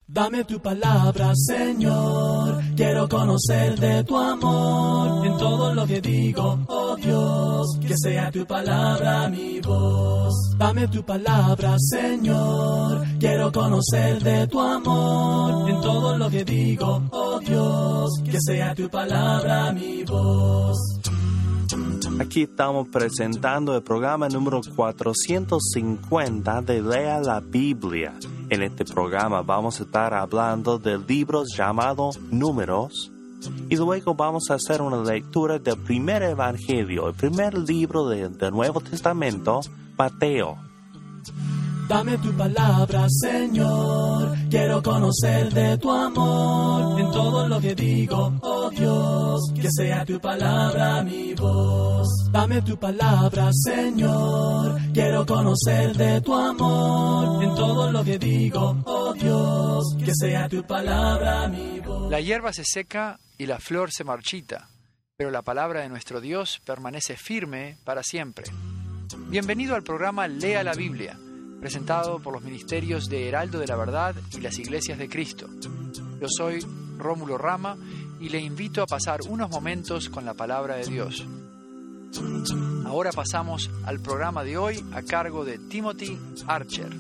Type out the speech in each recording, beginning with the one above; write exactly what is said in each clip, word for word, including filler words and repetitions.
Dame tu palabra, Señor, quiero conocer de tu amor. En todo lo que digo, oh Dios, que sea tu palabra mi voz. Dame tu palabra, Señor, quiero conocer de tu amor. En todo lo que digo, oh Dios, que sea tu palabra mi voz. Aquí estamos presentando el programa número cuatrocientos cincuenta de Lea la Biblia. En este programa vamos a estar hablando de libros llamados Números y luego vamos a hacer una lectura del primer evangelio, el primer libro de, del Nuevo Testamento, Mateo. Dame tu palabra, Señor, quiero conocer de tu amor. En todo lo que digo, oh Dios, que sea tu palabra mi voz. Dame tu palabra, Señor, quiero conocer de tu amor. En todo lo que digo, oh Dios, que sea tu palabra mi voz. La hierba se seca y la flor se marchita, pero la palabra de nuestro Dios permanece firme para siempre. Bienvenido al programa Lea la Biblia, presentado por los ministerios de Heraldo de la Verdad y las Iglesias de Cristo. Yo soy Rómulo Rama y le invito a pasar unos momentos con la palabra de Dios. Ahora pasamos al programa de hoy a cargo de Timothy Archer.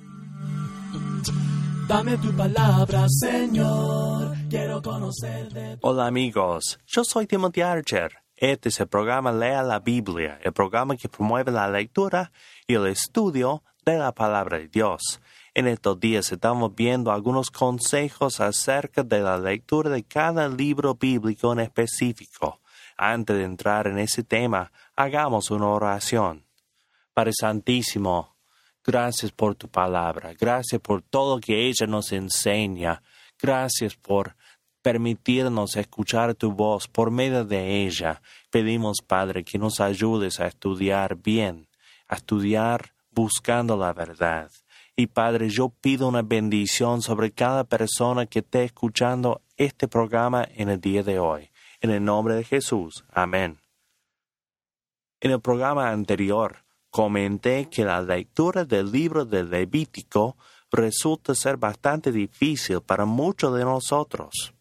Dame tu palabra, Señor, quiero conocer de tu... Hola amigos, yo soy Timothy Archer. Este es el programa Lea la Biblia, el programa que promueve la lectura y el estudio de la palabra de Dios. En estos días estamos viendo algunos consejos acerca de la lectura de cada libro bíblico en específico. Antes de entrar en ese tema, hagamos una oración. Padre Santísimo, gracias por tu palabra, gracias por todo que ella nos enseña, gracias por permitirnos escuchar tu voz por medio de ella. Pedimos, Padre, que nos ayudes a estudiar bien, a estudiar buscando la verdad. Y Padre, yo pido una bendición sobre cada persona que esté escuchando este programa en el día de hoy. En el nombre de Jesús. Amén. En el programa anterior, comenté que la lectura del libro de Levítico resulta ser bastante difícil para muchos de nosotros.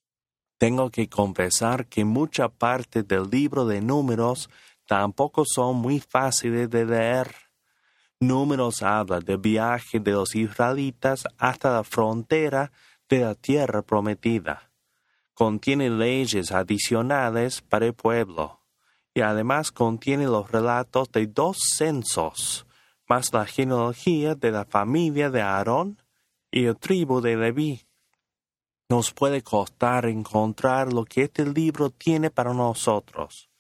Tengo que confesar que mucha parte del libro de Números tampoco son muy fáciles de leer. Números habla del viaje de los israelitas hasta la frontera de la tierra prometida. Contiene leyes adicionales para el pueblo y además contiene los relatos de dos censos, más la genealogía de la familia de Aarón y el tribu de Leví. Nos puede costar encontrar lo que este libro tiene para nosotros.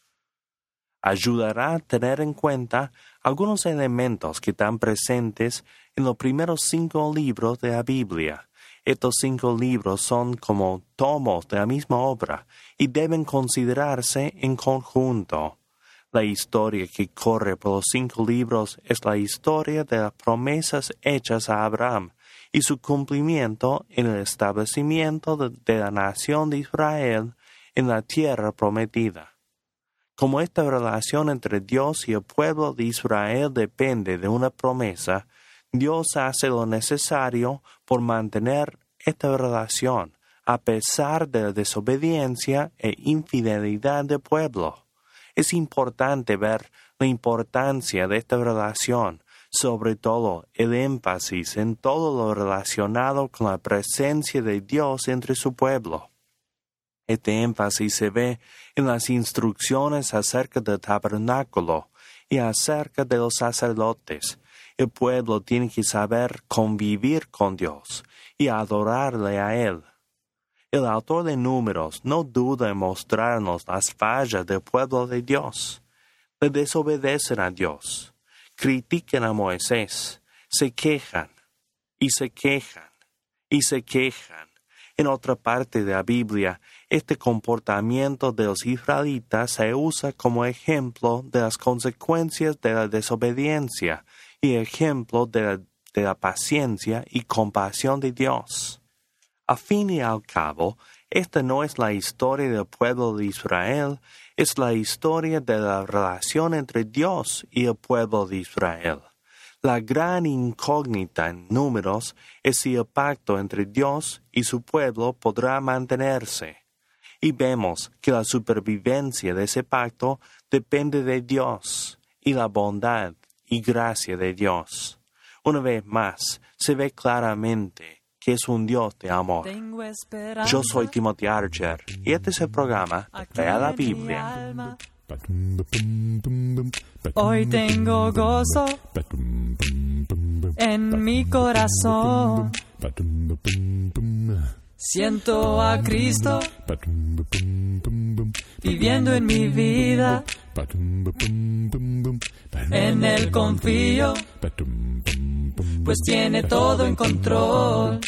Ayudará a tener en cuenta algunos elementos que están presentes en los primeros cinco libros de la Biblia. Estos cinco libros son como tomos de la misma obra y deben considerarse en conjunto. La historia que corre por los cinco libros es la historia de las promesas hechas a Abraham y su cumplimiento en el establecimiento de, de la nación de Israel en la tierra prometida. Como esta relación entre Dios y el pueblo de Israel depende de una promesa, Dios hace lo necesario por mantener esta relación a pesar de la desobediencia e infidelidad del pueblo. Es importante ver la importancia de esta relación, sobre todo el énfasis en todo lo relacionado con la presencia de Dios entre su pueblo. Este énfasis se ve en las instrucciones acerca del tabernáculo y acerca de los sacerdotes. El pueblo tiene que saber convivir con Dios y adorarle a Él. El autor de Números no duda en mostrarnos las fallas del pueblo de Dios. Le desobedecen a Dios, critican a Moisés, se quejan y se quejan y se quejan. En otra parte de la Biblia, este comportamiento de los israelitas se usa como ejemplo de las consecuencias de la desobediencia y ejemplo de la, de la paciencia y compasión de Dios. A fin y al cabo, esta no es la historia del pueblo de Israel, es la historia de la relación entre Dios y el pueblo de Israel. La gran incógnita en Números es si el pacto entre Dios y su pueblo podrá mantenerse. Y vemos que la supervivencia de ese pacto depende de Dios y la bondad y gracia de Dios. Una vez más, se ve claramente que es un Dios de amor. Yo soy Timothy Archer y este es el programa Lea la Biblia. Hoy tengo gozo en mi corazón. Siento a Cristo viviendo en mi vida. En Él confío, pues tiene todo en control.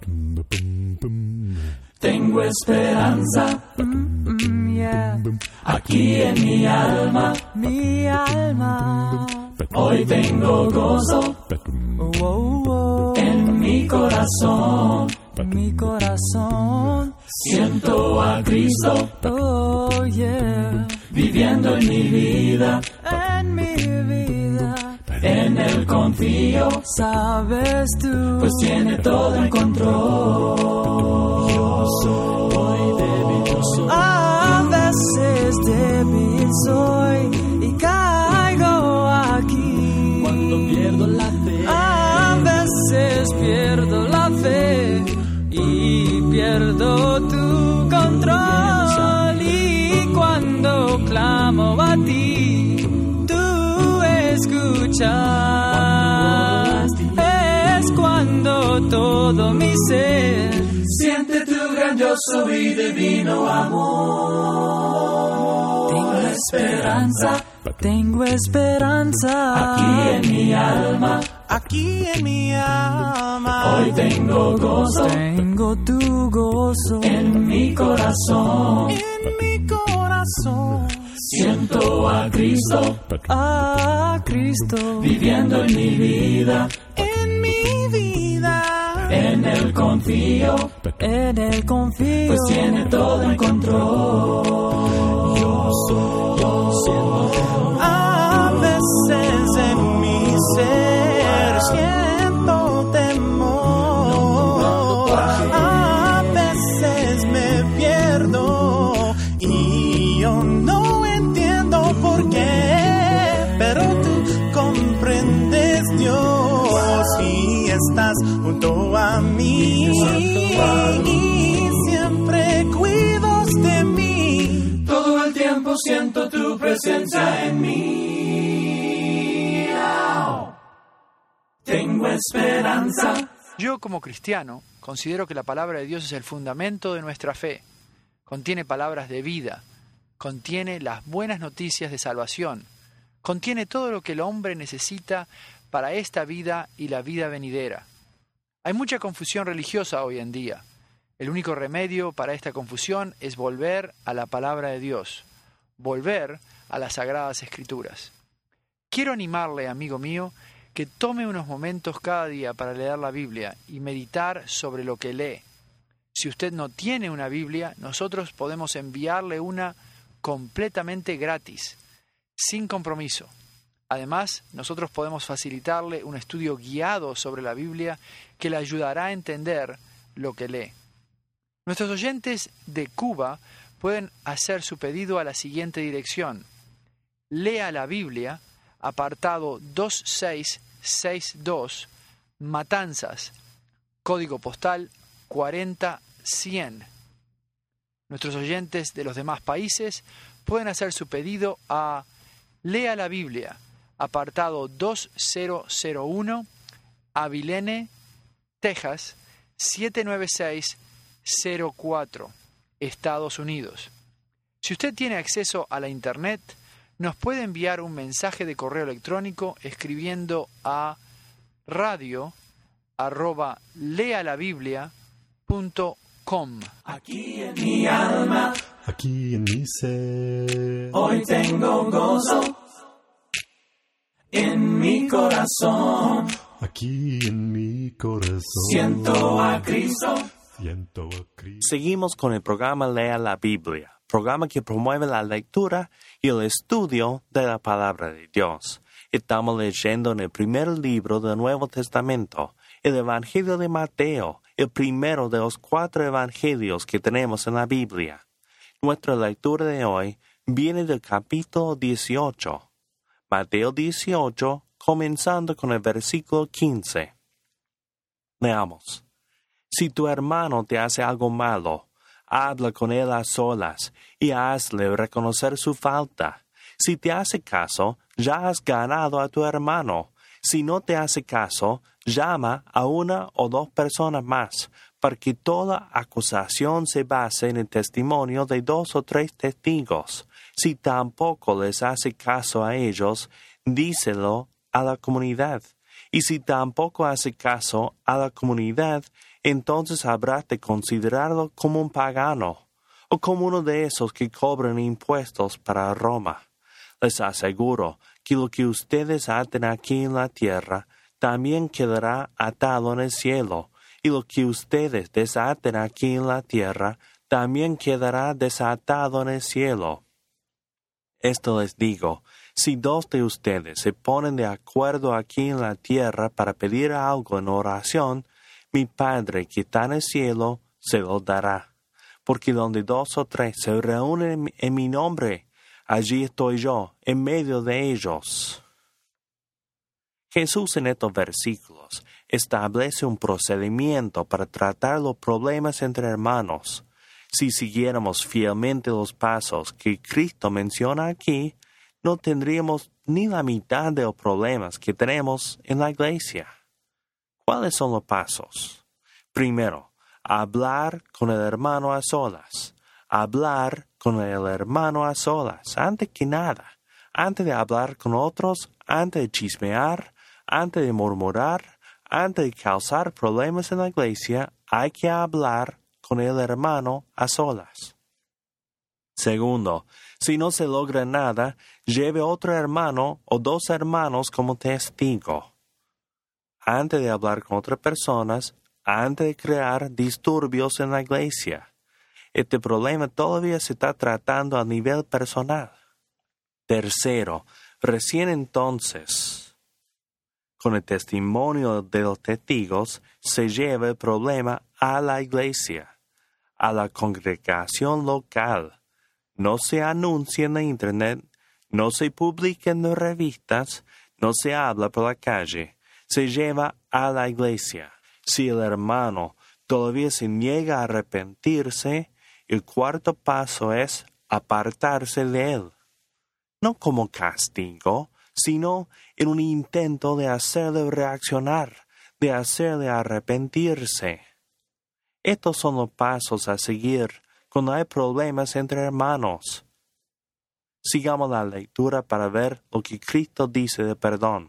Tengo esperanza Mm, mm, yeah. aquí en mi alma. Mi alma. Hoy tengo gozo Oh, oh, oh. en mi corazón. Mi corazón. Siento a Cristo Oh, yeah. viviendo en mi vida. En mi vida. En Él confío, Sabes tú, pues tiene todo en control. Yo soy débil, yo soy. a veces débil soy y caigo aquí. Cuando pierdo la fe, A veces pierdo la fe y pierdo tu control. Y cuando clamo a ti, tú escuchas. Es cuando todo mi ser siente tu grandioso y divino amor. Tengo esperanza tengo esperanza aquí en mi alma. aquí en mi alma. Hoy tengo gozo Tengo tu gozo en mi corazón. en mi corazón. Siento a Cristo A Cristo viviendo en mi vida. en mi vida. En Él confío, En Él confío, pues tiene todo en control. Yo soy, yo siento. a veces en mi ser siento temor. A veces me pierdo y yo no entiendo por qué, pero tú comprendes, Dios, y estás junto a mí y siempre cuidas de mí. Todo el tiempo siento tu presencia en mí. Tengo esperanza. Yo, como cristiano, considero que la palabra de Dios es el fundamento de nuestra fe. Contiene palabras de vida, contiene las buenas noticias de salvación, contiene todo lo que el hombre necesita para esta vida y la vida venidera. Hay mucha confusión religiosa hoy en día. El único remedio para esta confusión es volver a la palabra de Dios, volver a las Sagradas Escrituras. Quiero animarle, amigo mío, que tome unos momentos cada día para leer la Biblia y meditar sobre lo que lee. Si usted no tiene una Biblia, nosotros podemos enviarle una completamente gratis, sin compromiso. Además, nosotros podemos facilitarle un estudio guiado sobre la Biblia que le ayudará a entender lo que lee. Nuestros oyentes de Cuba pueden hacer su pedido a la siguiente dirección. Lea la Biblia, apartado dos seis seis dos, Matanzas, código postal cuarenta cien. Nuestros oyentes de los demás países pueden hacer su pedido a Lea la Biblia, apartado dos cero cero uno, Abilene, Texas, siete nueve seis cero cuatro, Estados Unidos. Si usted tiene acceso a la Internet, nos puede enviar un mensaje de correo electrónico escribiendo a radio arroba lealabiblia punto com. Aquí en mi alma, aquí en mi ser. hoy tengo gozo en mi corazón. Aquí en mi corazón. Siento a Cristo. Siento a Cristo. Seguimos con el programa Lea la Biblia, programa que promueve la lectura y el estudio de la palabra de Dios. Estamos leyendo en el primer libro del Nuevo Testamento, el Evangelio de Mateo, el primero de los cuatro evangelios que tenemos en la Biblia. Nuestra lectura de hoy viene del capítulo dieciocho. Mateo dieciocho, comenzando con el versículo quince. Leamos. Si tu hermano te hace algo malo, habla con él a solas y hazle reconocer su falta. Si te hace caso, ya has ganado a tu hermano. Si no te hace caso, llama a una o dos personas más, para que toda acusación se base en el testimonio de dos o tres testigos. Si tampoco les hace caso a ellos, díselo a la comunidad. Y si tampoco hace caso a la comunidad, entonces habrás de considerarlo como un pagano, o como uno de esos que cobran impuestos para Roma. Les aseguro que lo que ustedes aten aquí en la tierra también quedará atado en el cielo, y lo que ustedes desaten aquí en la tierra también quedará desatado en el cielo. Esto les digo, si dos de ustedes se ponen de acuerdo aquí en la tierra para pedir algo en oración, mi Padre que está en el cielo se lo dará. Porque donde dos o tres se reúnen en mi nombre, allí estoy yo, en medio de ellos. Jesús en estos versículos establece un procedimiento para tratar los problemas entre hermanos. Si siguiéramos fielmente los pasos que Cristo menciona aquí, no tendríamos ni la mitad de los problemas que tenemos en la iglesia. ¿Cuáles son los pasos? Primero, hablar con el hermano a solas. Hablar con el hermano a solas, antes que nada. Antes de hablar con otros, antes de chismear, antes de murmurar, antes de causar problemas en la iglesia, hay que hablar con el hermano a solas. Segundo, si no se logra nada, lleve otro hermano o dos hermanos como testigo. Antes de hablar con otras personas, antes de crear disturbios en la iglesia. Este problema todavía se está tratando a nivel personal. Tercero, recién entonces, con el testimonio de los testigos, se lleva el problema a la iglesia, a la congregación local. No se anuncia en la internet, no se publica en las revistas, no se habla por la calle, se lleva a la iglesia. Si el hermano todavía se niega a arrepentirse, el cuarto paso es apartarse de él. No como castigo, sino en un intento de hacerle reaccionar, de hacerle arrepentirse. Estos son los pasos a seguir cuando hay problemas entre hermanos. Sigamos la lectura para ver lo que Cristo dice de perdón.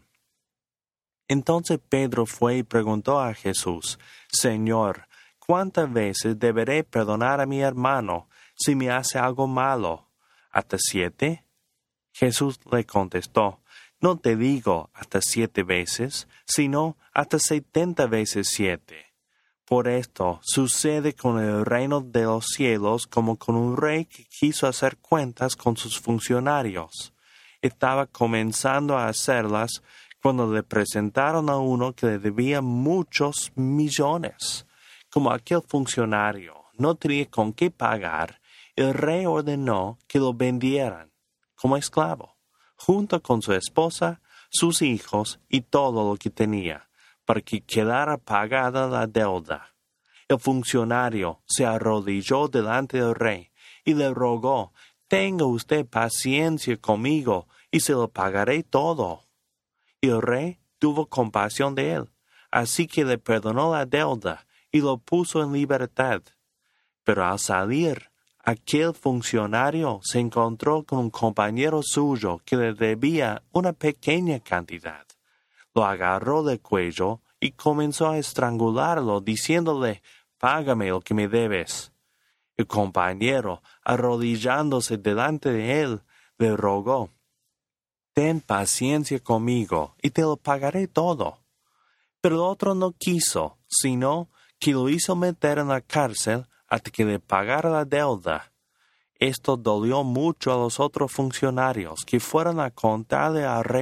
Entonces Pedro fue y preguntó a Jesús, Señor, ¿cuántas veces deberé perdonar a mi hermano si me hace algo malo? ¿Hasta siete? Jesús le contestó, no te digo hasta siete veces, sino hasta setenta veces siete. Por esto sucede con el reino de los cielos como con un rey que quiso hacer cuentas con sus funcionarios. Estaba comenzando a hacerlas cuando le presentaron a uno que le debía muchos millones. Como aquel funcionario no tenía con qué pagar, el rey ordenó que lo vendieran como esclavo, junto con su esposa, sus hijos y todo lo que tenía, para que quedara pagada la deuda. El funcionario se arrodilló delante del rey y le rogó, «Tenga usted paciencia conmigo y se lo pagaré todo». Y el rey tuvo compasión de él, así que le perdonó la deuda y lo puso en libertad. Pero al salir, aquel funcionario se encontró con un compañero suyo que le debía una pequeña cantidad. Lo agarró del cuello y comenzó a estrangularlo, diciéndole, «Págame lo que me debes». El compañero, arrodillándose delante de él, le rogó, «Ten paciencia conmigo y te lo pagaré todo». Pero el otro no quiso, sino que lo hizo meter en la cárcel hasta que le pagara la deuda. Esto dolió mucho a los otros funcionarios, que fueron a contarle al rey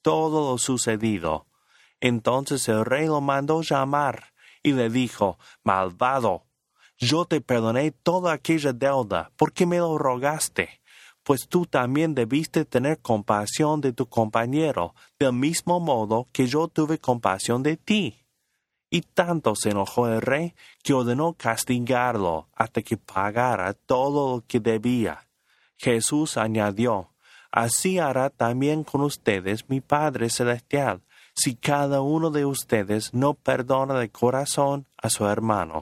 todo lo sucedido. Entonces el rey lo mandó llamar y le dijo: Malvado, yo te perdoné toda aquella deuda porque me lo rogaste, pues tú también debiste tener compasión de tu compañero, del mismo modo que yo tuve compasión de ti. Y tanto se enojó el rey que ordenó castigarlo hasta que pagara todo lo que debía. Jesús añadió: Así hará también con ustedes mi Padre Celestial, si cada uno de ustedes no perdona de corazón a su hermano.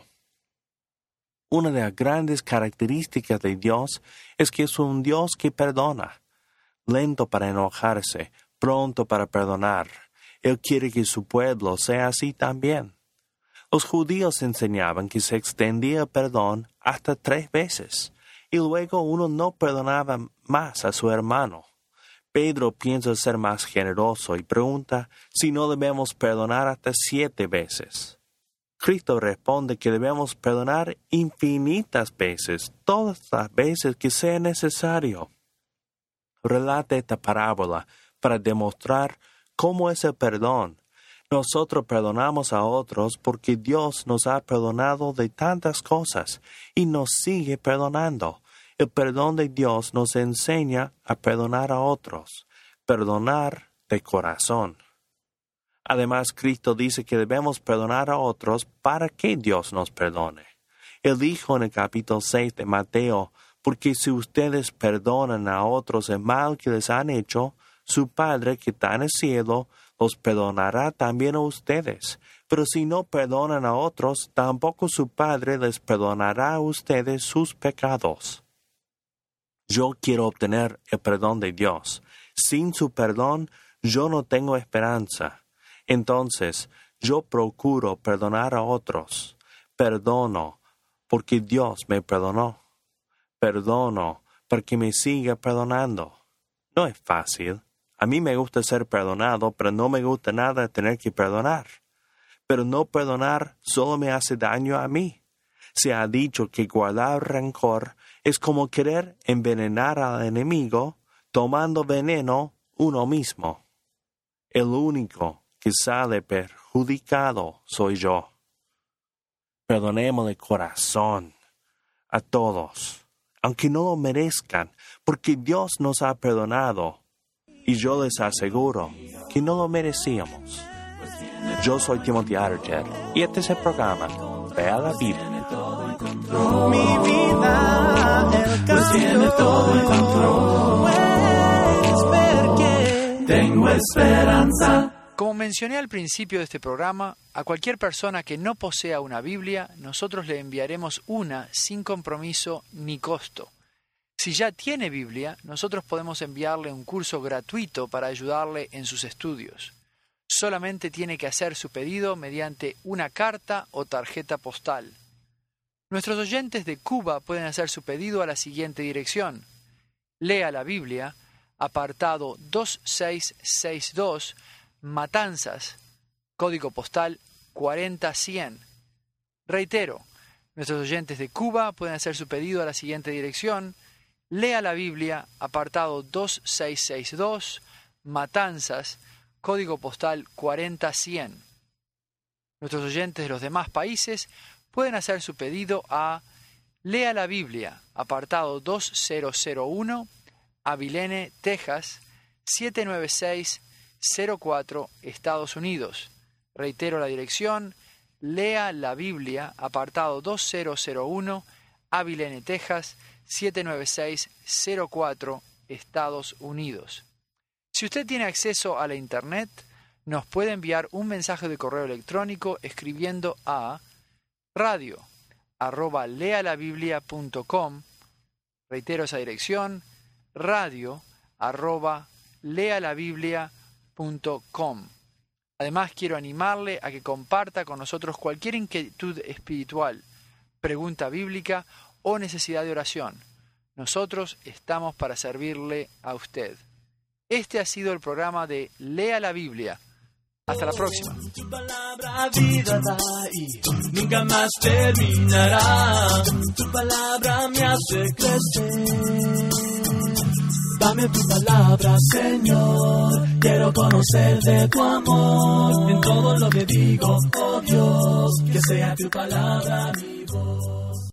Una de las grandes características de Dios es que es un Dios que perdona, lento para enojarse, pronto para perdonar. Él quiere que su pueblo sea así también. Los judíos enseñaban que se extendía el perdón hasta tres veces, y luego uno no perdonaba más a su hermano. Pedro piensa ser más generoso y pregunta si no debemos perdonar hasta siete veces. Cristo responde que debemos perdonar infinitas veces, todas las veces que sea necesario. Relata esta parábola para demostrar cómo es el perdón. Nosotros perdonamos a otros porque Dios nos ha perdonado de tantas cosas y nos sigue perdonando. El perdón de Dios nos enseña a perdonar a otros, perdonar de corazón. Además, Cristo dice que debemos perdonar a otros para que Dios nos perdone. Él dijo en el capítulo seis de Mateo: Porque si ustedes perdonan a otros el mal que les han hecho, su Padre que está en el cielo los perdonará también a ustedes. Pero si no perdonan a otros, tampoco su Padre les perdonará a ustedes sus pecados. Yo quiero obtener el perdón de Dios. Sin su perdón, yo no tengo esperanza. Entonces, yo procuro perdonar a otros. Perdono porque Dios me perdonó. Perdono para que me siga perdonando. No es fácil. A mí me gusta ser perdonado, pero no me gusta nada tener que perdonar. Pero no perdonar solo me hace daño a mí. Se ha dicho que guardar rencor es como querer envenenar al enemigo tomando veneno uno mismo. El único que sale perjudicado soy yo. Perdonemos de corazón a todos, aunque no lo merezcan, porque Dios nos ha perdonado. Y yo les aseguro que no lo merecíamos. Yo soy Timothy Archer y este es el programa Lea la Biblia. Mi vida, el Pues tiene todo el control. Puedes ver que Tengo esperanza. Como mencioné al principio de este programa, a cualquier persona que no posea una Biblia, nosotros le enviaremos una sin compromiso ni costo. Si ya tiene Biblia, nosotros podemos enviarle un curso gratuito para ayudarle en sus estudios. Solamente tiene que hacer su pedido mediante una carta o tarjeta postal. Nuestros oyentes de Cuba pueden hacer su pedido a la siguiente dirección: Lea la Biblia, apartado dos seis seis dos, Matanzas, código postal cuarenta cien. Reitero, nuestros oyentes de Cuba pueden hacer su pedido a la siguiente dirección: Lea la Biblia, apartado dos seis seis dos, Matanzas, código postal cuarenta cien. Nuestros oyentes de los demás países pueden hacer su pedido a Lea la Biblia, apartado dos mil uno, Abilene, Texas, siete nueve seis cero cuatro, Estados Unidos. Reitero la dirección: Lea la Biblia, apartado dos mil uno, Abilene, Texas, siete nueve seis cero cuatro, Estados Unidos. Si usted tiene acceso a la Internet, nos puede enviar un mensaje de correo electrónico escribiendo a radio arroba lealabiblia punto com. Reitero esa dirección: radio arroba lealabiblia punto com. Además, quiero animarle a que comparta con nosotros cualquier inquietud espiritual, pregunta bíblica o necesidad de oración. Nosotros estamos para servirle a usted. Este ha sido el programa de Lea la Biblia. Hasta la próxima. Tu palabra vida da y nunca más terminará. Tu palabra me hace crecer. Dame tu palabra, Señor, quiero conocer de tu amor. En todo lo que digo, oh Dios, que sea tu palabra mi voz.